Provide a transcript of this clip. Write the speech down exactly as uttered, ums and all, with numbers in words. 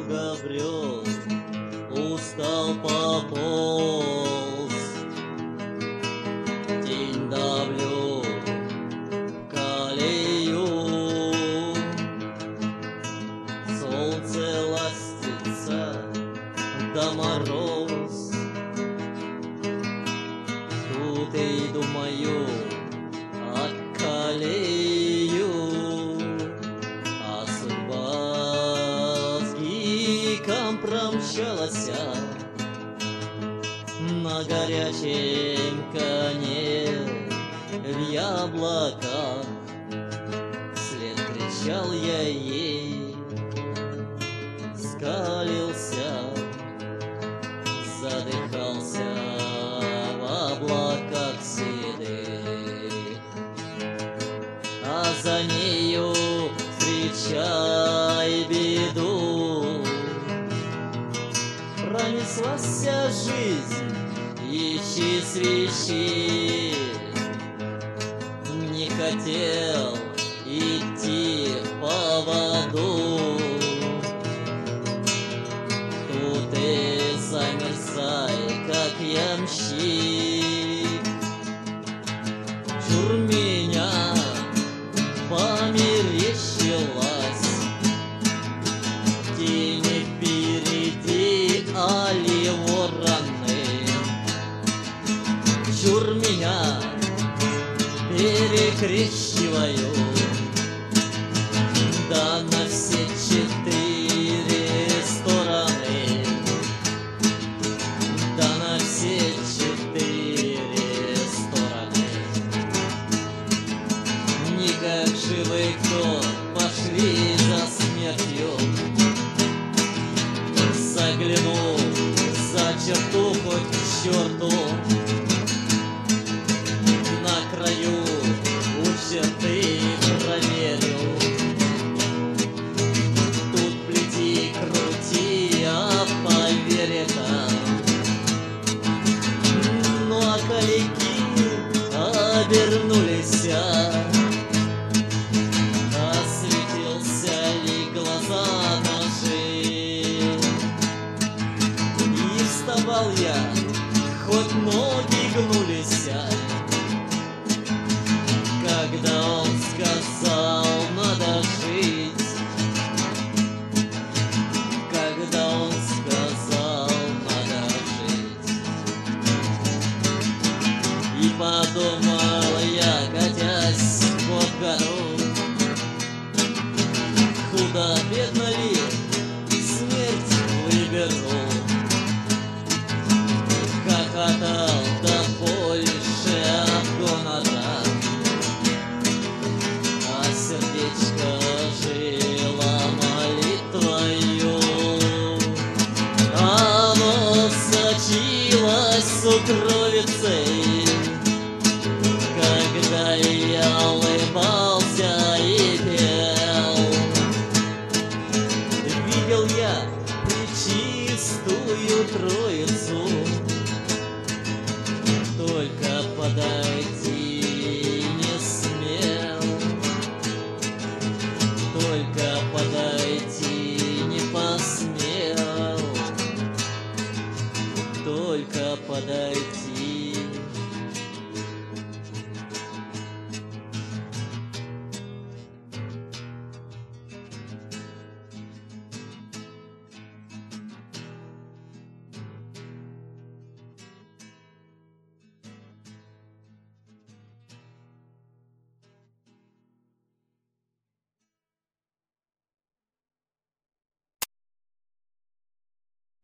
долго брел, устал пополз. День давлю колею, солнце ластится, да мороз. Тут и думаю о колею, а судьба с гиком промчалась на горячем коне в яблоках. Вслед кричал я ей, скалился, задыхался в облаках седых, а за нею встречай беду. Пронеслась жизнь, ищи свечи, не хотел идти в поводу. Тут и замерзай, как ямщик. Чур меня померещилась тени впереди, али вороны. Чур меня перекрещиваю, да на все четыре стороны, да на все четыре стороны. Никак живых кто пошли за смертью. Загляну за черту хоть к черту, на краю у черты проверю. Тут плети, крути, а поверь это. Ну а калики обернулись, осветился ли глаза ножи. И вставал я, хоть ноги гнулись, когда он сказал надо жить. Когда он сказал надо жить. И подумал я, катясь под гору, худо-бедно ли смерть выберу. Хохотал да больше от гонора, а сердечко жило молитвою. Оно сочилось сукровицей